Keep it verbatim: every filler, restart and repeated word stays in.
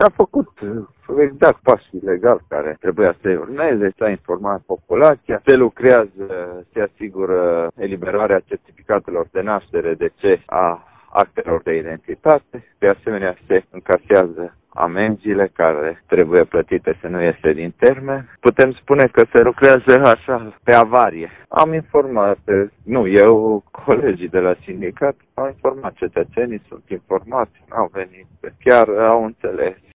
S-a făcut exact pasul legal care trebuia să urmeze, s-a informat populația, se lucrează, se asigură eliberarea certificatelor de naștere, de ce a actelor de identitate, de asemenea se încasează amenziile care trebuie plătite să nu iese din termen. Putem spune că se lucrează așa pe avarie. Am informat, nu eu, colegii de la sindicat, au informat cetățenii, sunt informați, au venit, chiar au înțeles.